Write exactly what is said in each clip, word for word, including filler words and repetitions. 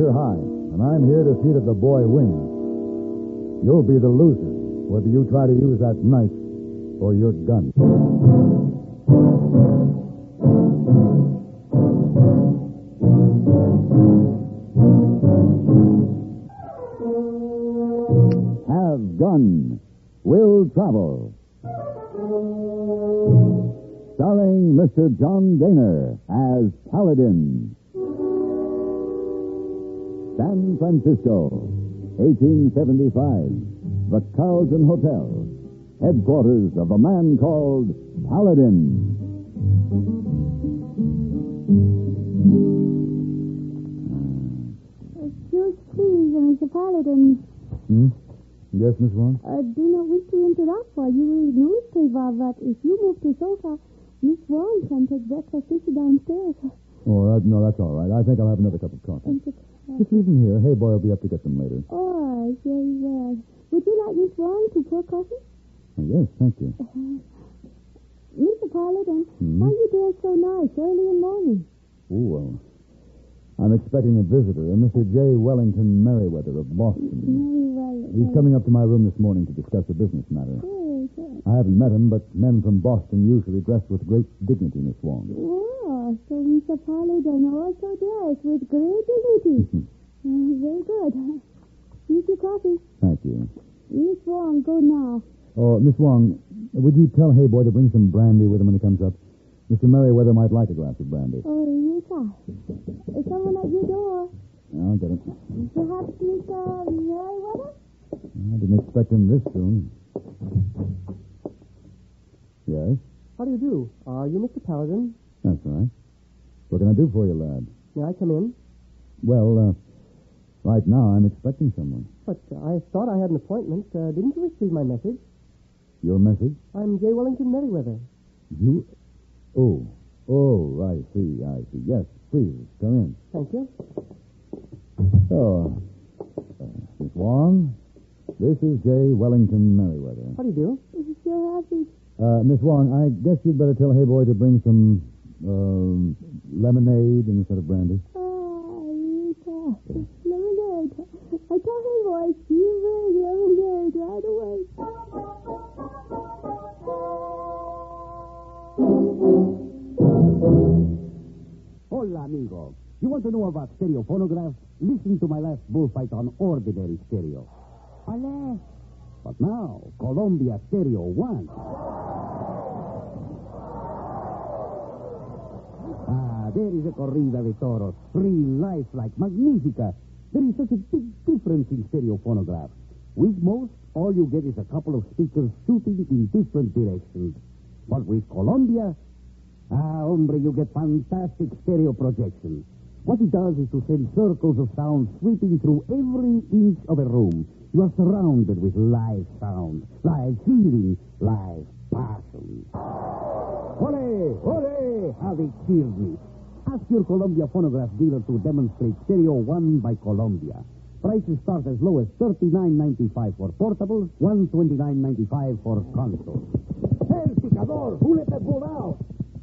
Junior high, and I'm here to see that the boy wins. You'll be the loser, whether you try to use that knife or your gun. Have Gun. Will Travel. Starring Mister John Daner as Paladin. San Francisco, eighteen seventy-five. The Carlton Hotel. Headquarters of a man called Paladin. Excuse please, Mister Paladin. Hmm? Yes, Miss Wong? I do not wish to interrupt while you read newspaper, but if you move to sofa, Miss Wong can take breakfast with you downstairs. Oh, that, no, that's all right. I think I'll have another cup of coffee. Just leave them here. Hey, boy will be up to get them later. Oh, very well. Would you like Miss Wong to pour coffee? Oh, yes, thank you. Uh, Mister Paladin, Hmm? why you dress so nice early in the morning? Oh, well, I'm expecting a visitor, a Mister J. Wellington Merriweather of Boston. Very well. He's coming up to my room this morning to discuss a business matter. Yes, yes. I haven't met him, but men from Boston usually dress with great dignity, Miss Wong. Oh, so Mister Paladin also dressed with great dignity. uh, very good. Here's your coffee. Thank you. Miss Wong, go now. Oh, Miss Wong, would you tell Hayboy to bring some brandy with him when he comes up? Mister Merriweather might like a glass of brandy. Oh, yes, sir. Is someone at your door? I'll get it. Perhaps Mister Merriweather? I didn't expect him this soon. Yes? How do you do? Are you Mister Paladin? That's right. What can I do for you, lad? May I come in? Well, uh, right now I'm expecting someone. But uh, I thought I had an appointment. Uh, didn't you receive my message? Your message? I'm J. Wellington Merriweather. You? Oh. Oh, I see, I see. Yes, please, come in. Thank you. Oh, uh, Miss Wong, this is J. Wellington Merriweather. How do you do? You're happy. Uh, Miss Wong, I guess you'd better tell Hayboy to bring some, um, lemonade instead of brandy. Ah, yes, sir. Lemonade. I tell him, boy, you bring lemonade right away. Hola, amigo. You want to know about stereo phonographs? Listen to my last bullfight on ordinary stereo. Ale. But now, Columbia Stereo One. Ah, there is a corrida de toros. Real lifelike, magnifica. There is such a big difference in stereo phonographs. With most, all you get is a couple of speakers shooting in different directions. But with Columbia, ah, hombre, you get fantastic stereo projection. What it does is to send circles of sound sweeping through every inch of a room. You are surrounded with live sound, live feeling, live passion. Ole, ole, how they cheered me. Ask your Columbia phonograph dealer to demonstrate Stereo One by Columbia. Prices start as low as thirty-nine ninety-five for portables, one twenty-nine ninety-five for consoles. El picador, who let that bull out?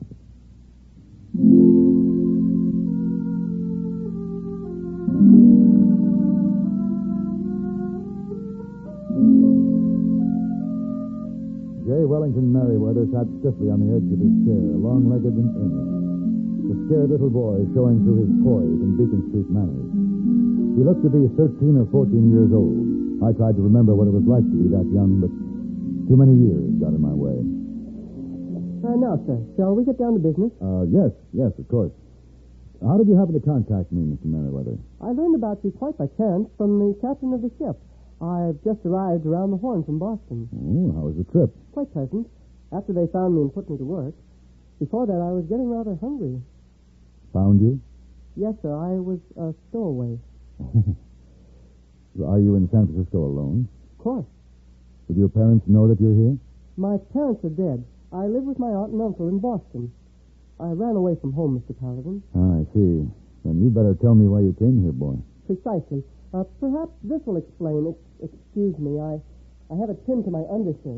J. Wellington Merriweather sat stiffly on the edge of his chair, long-legged and earnest. The scared little boy showing through his poise and Beacon Street manners. He looked to be thirteen or fourteen years old. I tried to remember what it was like to be that young, but too many years got in my way. Uh, now, sir, shall we get down to business? Uh, yes, yes, of course. How did you happen to contact me, Mister Merriweather? I learned about you quite by chance from the captain of the ship. I've just arrived around the Horn from Boston. Oh, how was the trip? Quite pleasant. After they found me and put me to work. Before that, I was getting rather hungry. Found you? Yes, sir, I was a stowaway. Are you in San Francisco alone? Of course. Did your parents know that you're here? My parents are dead. I live with my aunt and uncle in Boston. I ran away from home, Mister Paladin. Ah, I see. Then you'd better tell me why you came here, boy. Precisely. Uh, perhaps this will explain it. Excuse me, I, I have it pinned to my undershirt.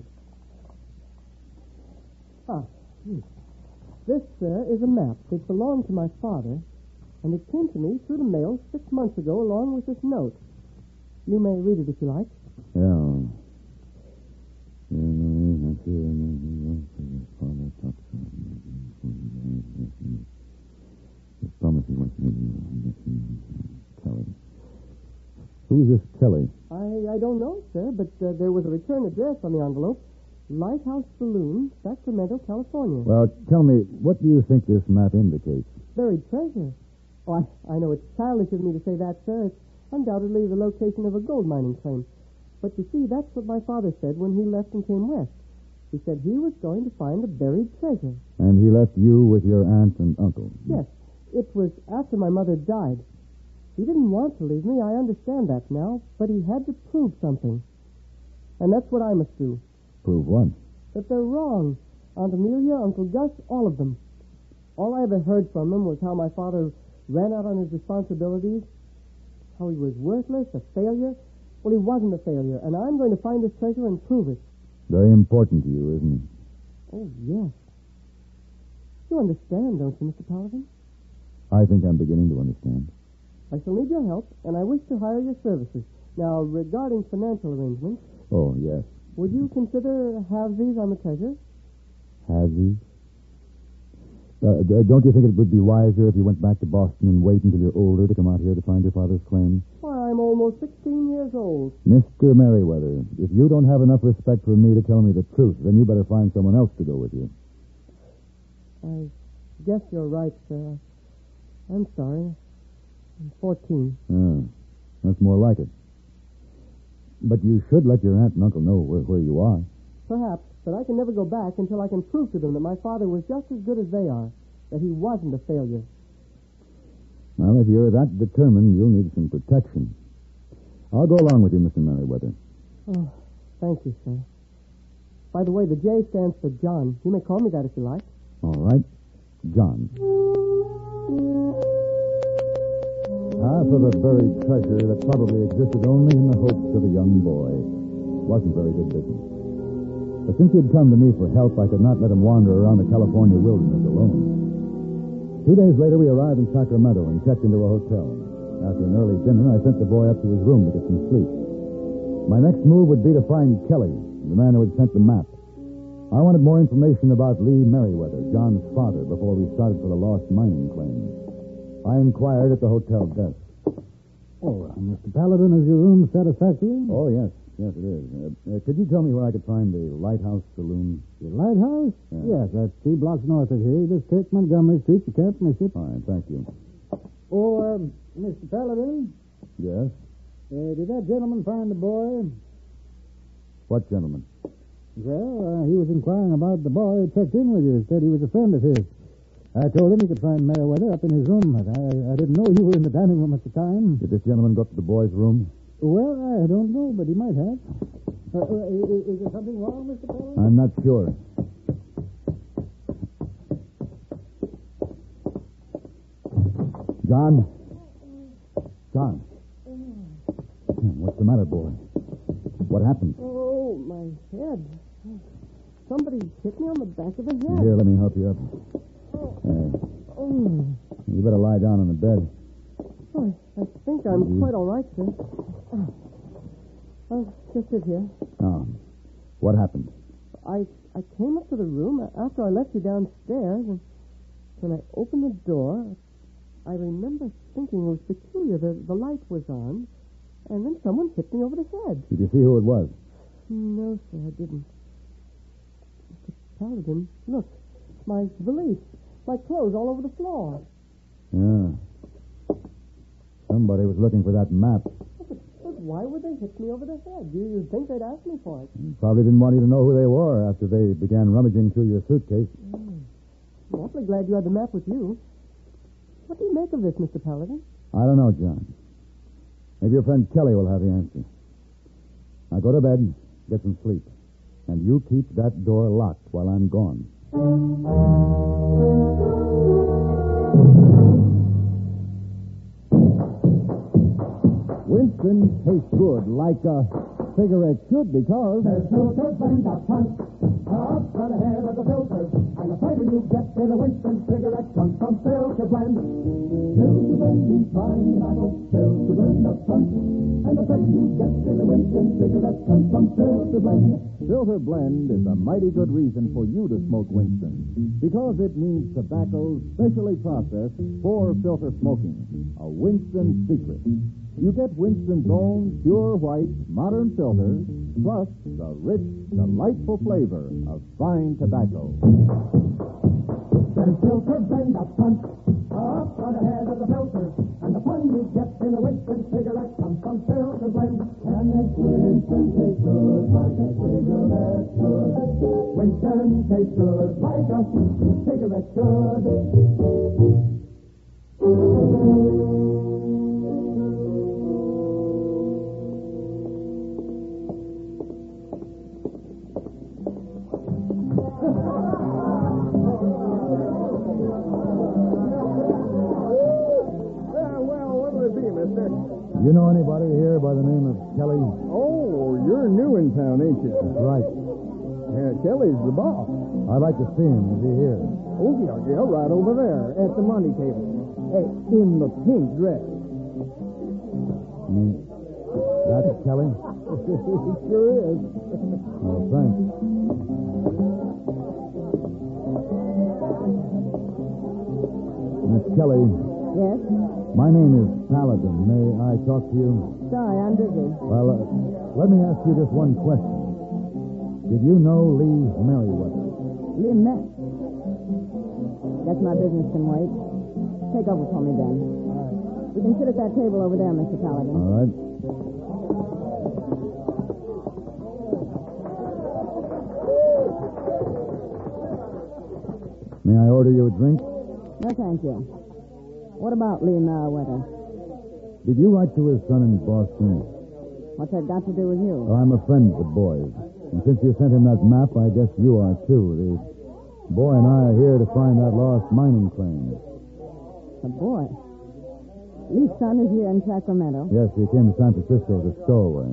Ah, hmm. This, sir, is a map. It belonged to my father, And it came to me through the mail six months ago along with this note. You may read it if you like. Yeah. Just promise he wants me to Kelly. Who's this Kelly? I, I don't know, sir, but uh, there was a return address on the envelope. Lighthouse Saloon, Sacramento, California. Well, tell me, what do you think this map indicates? Buried treasure. Oh, I, I know it's childish of me to say that, sir. It's undoubtedly the location of a gold mining claim. But you see, that's what my father said when he left and came west. He said he was going to find a buried treasure. And he left you with your aunt and uncle? Yes. It was after my mother died. He didn't want to leave me, I understand that now, but he had to prove something. And that's what I must do. Prove what? That they're wrong. Aunt Amelia, Uncle Gus, all of them. All I ever heard from them was how my father ran out on his responsibilities, how he was worthless, a failure. Well, he wasn't a failure, and I'm going to find his treasure and prove it. Very important to you, isn't it? Oh, yes. You understand, don't you, Mister Paladin? I think I'm beginning to understand. I shall need your help, and I wish to hire your services. Now, regarding financial arrangements... Oh, yes. Would you consider halvesies on the treasure? Halvesies? Uh, d- don't you think it would be wiser if you went back to Boston and wait until you're older to come out here to find your father's claim? Why, I'm almost sixteen years old. Mister Merriweather, if you don't have enough respect for me to tell me the truth, then you better find someone else to go with you. I guess you're right, sir. I'm sorry. I'm fourteen. Ah, that's more like it. But you should let your aunt and uncle know where, where you are. Perhaps, but I can never go back until I can prove to them that my father was just as good as they are, that he wasn't a failure. Well, if you're that determined, you'll need some protection. I'll go along with you, Mister Merriweather. Oh, thank you, sir. By the way, the J stands for John. You may call me that if you like. All right. John. Half of a buried treasure that probably existed only in the hopes of a young boy. Wasn't very good business. But since he'd come to me for help, I could not let him wander around the California wilderness alone. Two days later, we arrived in Sacramento and checked into a hotel. After an early dinner, I sent the boy up to his room to get some sleep. My next move would be to find Kelly, the man who had sent the map. I wanted more information about Lee Merriweather, John's father, before we started for the lost mining claim. I inquired at the hotel desk. Oh, uh, Mister Paladin, is your room satisfactory? Oh, yes. Yes, it is. Uh, uh, could you tell me where I could find the Lighthouse Saloon? The lighthouse? Yeah. Yes, that's three blocks north of here. You just take Montgomery Street. You can't miss it. All right, thank you. Oh, um, Mister Paladin, Yes? uh, did that gentleman find the boy? What gentleman? Well, uh, he was inquiring about the boy who checked in with you. Said he was a friend of his. I told him he could find Merriweather up in his room, but I, I didn't know you were in the dining room at the time. Did this gentleman go up to the boy's room? Well, I don't know, but he might have. Uh, uh, is, is there something wrong, Mister Paladin? I'm not sure. John? John? What's the matter, boy? What happened? Oh, my head. Somebody hit me on the back of the head. Here, let me help you up. Uh, Oh, you better lie down on the bed. I, I think I'm Mhm. quite all right, sir. Oh, I'll just sit here. Now, what happened? I I came up to the room after I left you downstairs, and when I opened the door, I remember thinking it was peculiar. The, the light was on, and then someone hit me over the head. Did you see who it was? No, sir, I didn't. Mister Paladin, look, my valise, my clothes all over the floor. Yeah. Somebody was looking for that map. But, but why would they hit me over the head? You, you'd think they'd ask me for it. Probably didn't want you to know who they were after they began rummaging through your suitcase. Mm. I'm awfully glad you had the map with you. What do you make of this, Mister Paladin? I don't know, John. Maybe your friend Kelly will have the answer. Now go to bed, get some sleep. And you keep that door locked while I'm gone. Winston tastes good, like a cigarette should, because... There's no such thing as punch. Up on the head of the filter, and the flavor you get in a Winston cigarette comes from Filter Blend. Filter Blend means fine tobacco, Filter Blend up front, and the flavor you get in a Winston cigarette comes from Filter Blend. Filter Blend is a mighty good reason for you to smoke Winston, because it means tobacco specially processed for filter smoking. A Winston secret. You get Winston's own pure white modern filter, plus the rich, delightful flavor of fine tobacco. There's Filter Blend up front, up on the head of the filter, and the fun you get in a Winston cigarette comes from Filter Blend. And makes Winston taste good like a cigarette should. Winston tastes good like a cigarette should. You know anybody here by the name of Kelly? Oh, you're new in town, ain't you? That's right. Yeah, Kelly's the boss. I'd like to see him. Is he here? Oh, yeah, yeah, right over there at the money table. Hey, in the pink dress. I mean, that's Kelly? It sure is. Oh, thanks. Miss Kelly, Yes? my name is Paladin. May I talk to you? Sorry, I'm busy. Well, uh, let me ask you just one question. Did you know Lee Merriweather? Lee Met. Guess my business can wait. Take over for me, Ben. We can sit at that table over there, Mister Paladin. All right. May I order you a drink? No, thank you. What about Lee Merriweather? Did you write to his son in Boston? What's that got to do with you? Well, I'm a friend of the boy's. And since you sent him that map, I guess you are, too. The boy and I are here to find that lost mining claim. The boy? Lee's son is here in Sacramento. Yes, he came to San Francisco as a stowaway.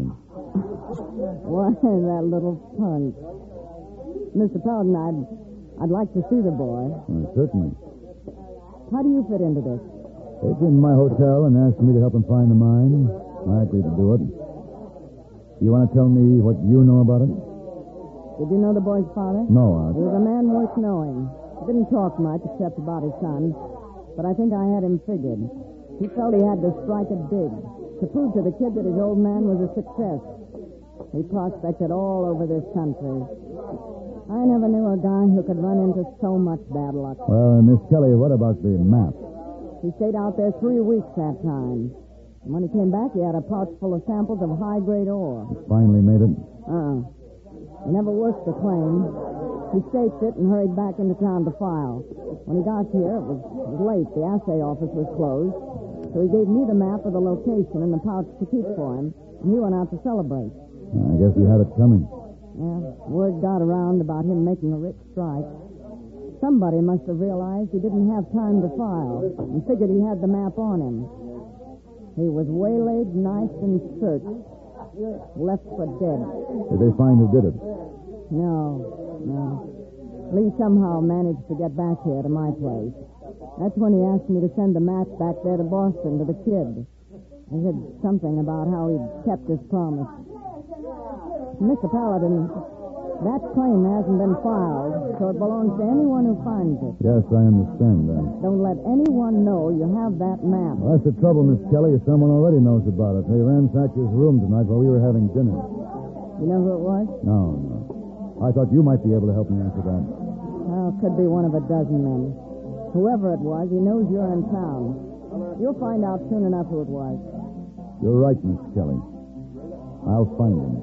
Why, that little punk. Mister Paladin, I'd, I'd like to see the boy. Well, certainly. How do you fit into this? They came to my hotel and asked me to help them find the mine. I agreed to do it. You want to tell me what you know about it? Did you know the boy's father? No, Art. He was a man worth knowing. He didn't talk much except about his son, but I think I had him figured. He felt he had to strike it big, to prove to the kid that his old man was a success. He prospected all over this country. I never knew a guy who could run into so much bad luck. Well, Miss Kelly, what about the map? He stayed out there three weeks that time. And when he came back, he had a pouch full of samples of high-grade ore. Finally made it? Uh-uh. He never worked the claim. He staked it and hurried back into town to file. When he got here, it was, it was late. The assay office was closed. So he gave me the map of the location and the pouch to keep for him, and he went out to celebrate. I guess he had it coming. Yeah, word got around about him making a rich strike. Somebody must have realized he didn't have time to file and figured he had the map on him. He was waylaid, knifed, and searched. Left for dead. Did they find who did it? No, no. Lee somehow managed to get back here to my place. That's when he asked me to send the map back there to Boston to the kid. He said something about how he'd kept his promise. Mister Paladin, that claim hasn't been filed, so it belongs to anyone who finds it. Yes, I understand that. Don't let anyone know you have that map. Well, that's the trouble, Miss Kelly. Someone already knows about it. They ransacked his room tonight while we were having dinner. You know who it was? No, no. I thought you might be able to help me answer that. Well, it could be one of a dozen men. Whoever it was, he knows you're in town. You'll find out soon enough who it was. You're right, Miss Kelly. I'll find him.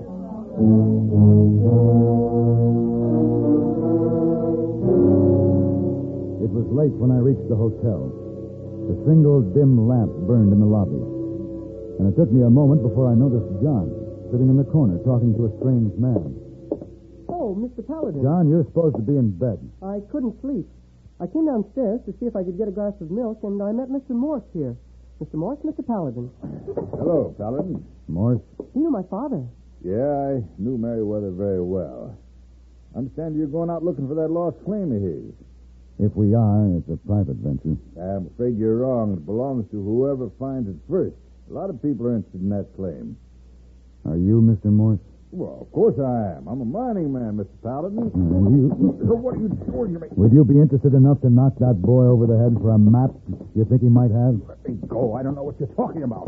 It was late when I reached the hotel. A single dim lamp burned in the lobby. And it took me a moment before I noticed John sitting in the corner talking to a strange man. Oh, Mister Paladin. John, you're supposed to be in bed. I couldn't sleep. I came downstairs to see if I could get a glass of milk, and I met Mister Morse here. Mister Morse, Mister Paladin. Hello, Paladin. Morse? You know my father. Yeah, I knew Merriweather very well. Understand you're going out looking for that lost claim of his. If we are, it's a private venture. I'm afraid you're wrong. It belongs to whoever finds it first. A lot of people are interested in that claim. Are you Mister Morse? Well, of course I am. I'm a mining man, Mister Paladin. Uh, you... What are you doing to me? Would you be interested enough to knock that boy over the head for a map you think he might have? Let me go. I don't know what you're talking about.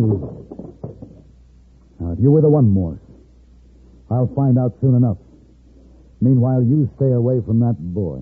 Now, if you were the one, Morse, I'll find out soon enough. Meanwhile, you stay away from that boy.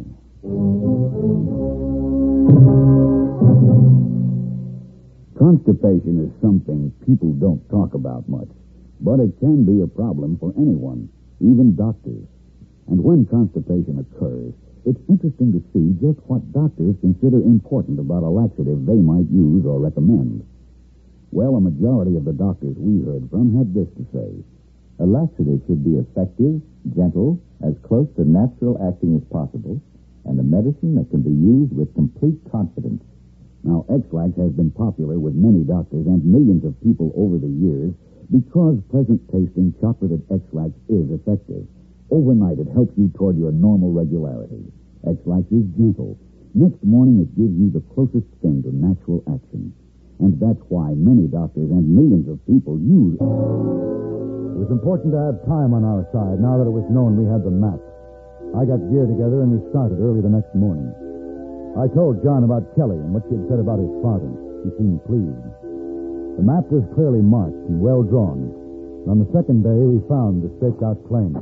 Constipation is something people don't talk about much, but it can be a problem for anyone, even doctors. And when constipation occurs, it's interesting to see just what doctors consider important about a laxative they might use or recommend. Well, a majority of the doctors we heard from had this to say. A laxative should be effective, gentle, as close to natural acting as possible, and a medicine that can be used with complete confidence. Now, X-Lax has been popular with many doctors and millions of people over the years because pleasant-tasting chocolated X-Lax is effective. Overnight, it helps you toward your normal regularity. X-Lax is gentle. Next morning, it gives you the closest thing to natural action. And that's why many doctors and millions of people use it. It was important to have time on our side now that it was known we had the map. I got gear together and we started early the next morning. I told John about Kelly and what she had said about his father. He seemed pleased. The map was clearly marked and well drawn. And on the second day, we found the staked-out claim.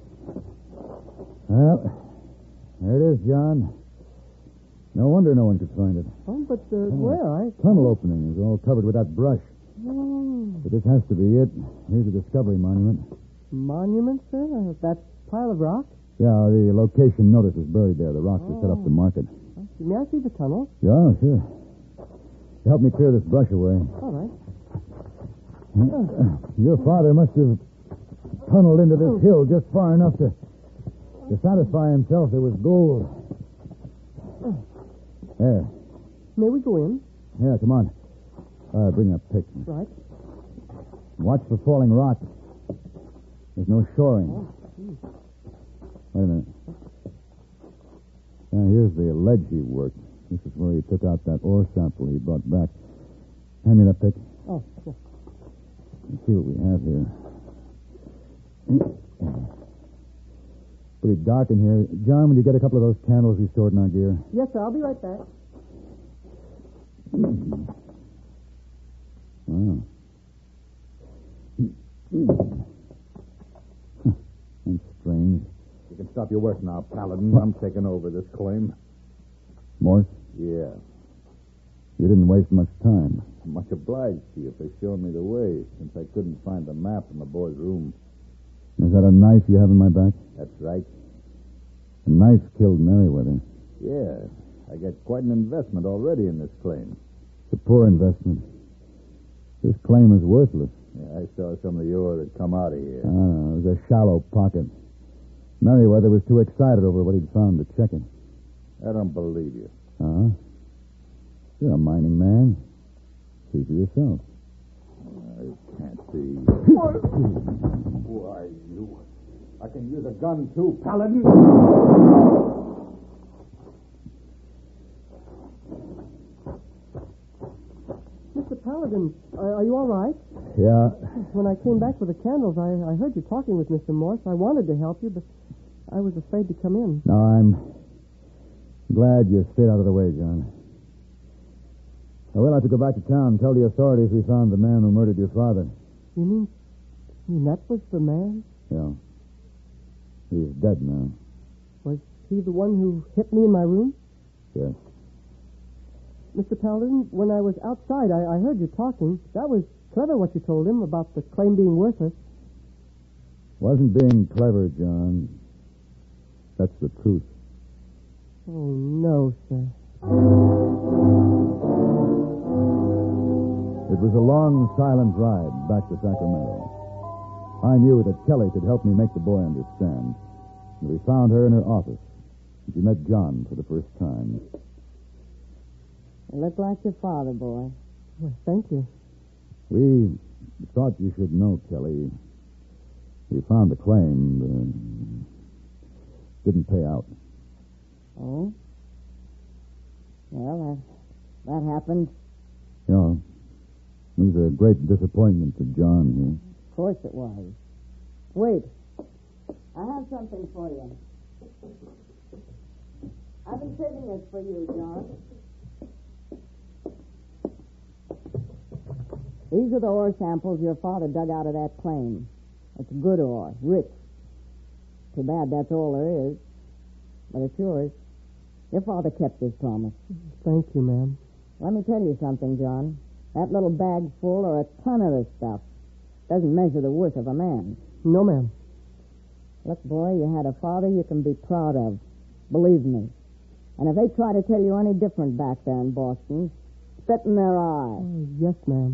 Well, there it is, John. No wonder no one could find it. Oh, but uh, where? I... Tunnel opening is all covered with that brush. Oh. But this has to be it. Here's the discovery monument. Monument, sir? Uh, that pile of rock? Yeah, the location notice is buried there. The rocks are set up to mark it. May I see the tunnel? Yeah, sure. Help me clear this brush away. All right. Your father must have tunneled into this hill just far enough to to satisfy himself there was gold. There. May we go in? Yeah, come on. Uh, bring that pick. Right. Watch for falling rock. There's no shoring. Wait a minute. Yeah, here's the ledge he worked. This is where he took out that ore sample he brought back. Hand me that pick. Oh, sure. Let's see what we have here. Pretty dark in here. John, will you get a couple of those candles we stored in our gear? Yes, sir. I'll be right back. Wow. That's strange. You can stop your work now, Paladin. I'm taking over this claim. Morse? Yeah. You didn't waste much time. I'm much obliged to you for showing me the way, since I couldn't find the map in the boy's room. Is that a knife you have in my back? That's right. A knife killed Merriweather. Yeah. I get quite an investment already in this claim. It's a poor investment. This claim is worthless. Yeah, I saw some of the ore that come out of here. I don't know. It was a shallow pocket. Merriweather was too excited over what he'd found to check it. I don't believe you. Uh-huh. You're a mining man. See for yourself. I can't see. Who are you? I can use a gun, too, Paladin. Mister Paladin, are, are you all right? Yeah. When I came back with the candles, I, I heard you talking with Mister Morse. I wanted to help you, but I was afraid to come in. No, I'm glad you stayed out of the way, John. I will have to go back to town and tell the authorities we found the man who murdered your father. You mean, you mean that was the man? Yeah. He's dead now. Was he the one who hit me in my room? Yes. Mister Paladin, when I was outside, I, I heard you talking. That was clever what you told him about the claim being worthless. Wasn't being clever, John. That's the truth. Oh, no, sir. It was a long, silent ride back to Sacramento. I knew that Kelly could help me make the boy understand. And we found her in her office. And she met John for the first time. You look like your father, boy. Well, thank you. We thought you should know, Kelly. We found the claim. Uh, didn't pay out. Oh? Well, that, that happened. Yeah. It was a great disappointment to John here. Of course it was. Wait. I have something for you. I've been saving this for you, John. These are the ore samples your father dug out of that claim. It's good ore, rich. Too bad that's all there is. But it's yours. Your father kept his promise. Thank you, ma'am. Let me tell you something, John. That little bag full or a ton of this stuff doesn't measure the worth of a man. No, ma'am. Look, boy, you had a father you can be proud of. Believe me. And if they try to tell you any different back there in Boston, spit in their eye. Oh, yes, ma'am.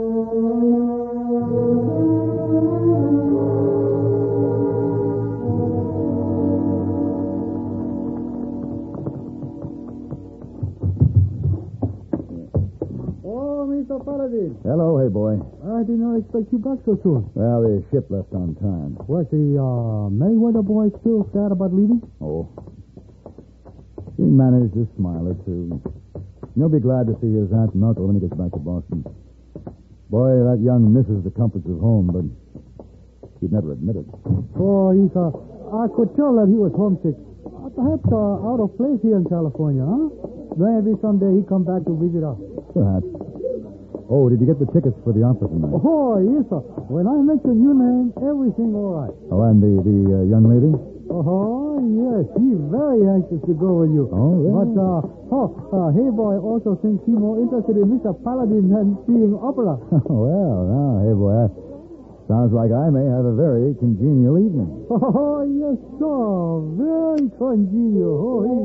Oh, Mister Paladin. Hello, hey boy. I did not expect you back so soon. Well, the ship left on time. Was the uh, Mayweather boy still sad about leaving? Oh. He managed to smile or two. He'll be glad to see his aunt and uncle when he gets back to Boston. Boy, that young misses the comforts of home, but he'd never admit it. Oh, he's, uh, I could tell that he was homesick. Uh, perhaps uh, out of place here in California, huh? Maybe someday he come back to visit us. Perhaps. Oh, did you get the tickets for the opera tonight? Oh, yes, sir. When I mention your name, everything all right. Oh, and the, the uh, young lady? Oh, yes, he's very anxious to go with you. Oh, really? But, uh, oh, uh, hey boy also thinks he's more interested in Mister Paladin than seeing opera. Well, now, hey boy, that sounds like I may have a very congenial evening. Oh, yes, sir. Very congenial. Oh, he.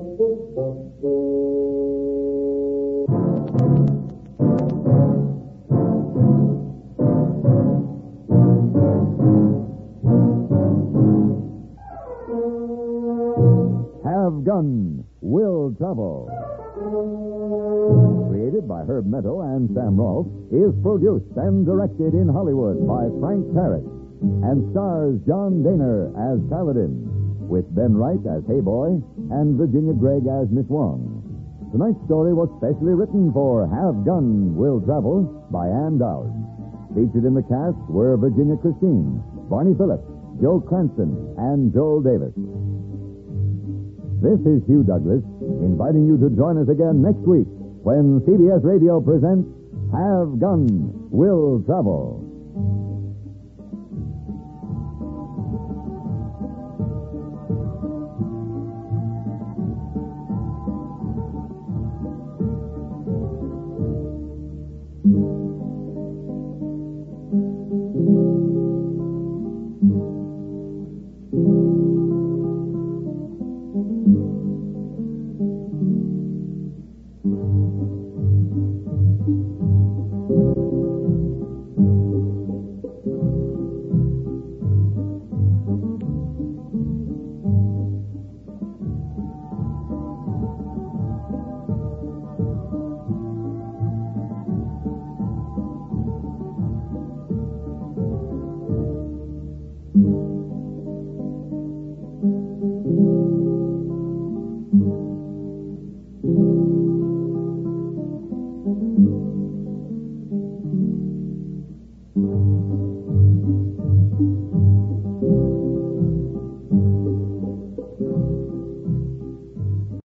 Have Gun Will Travel. Created by Herb Meadow and Sam Rolfe, is produced and directed in Hollywood by Frank Parrott and stars John Daner as Paladin, with Ben Wright as Hey Boy and Virginia Gregg as Miss Wong. Tonight's story was specially written for Have Gun Will Travel by Ann Dowd. Featured in the cast were Virginia Christine, Barney Phillips, Joe Cranston, and Joel Davis. This is Hugh Douglas, inviting you to join us again next week when C B S Radio presents Have Gun Will Travel.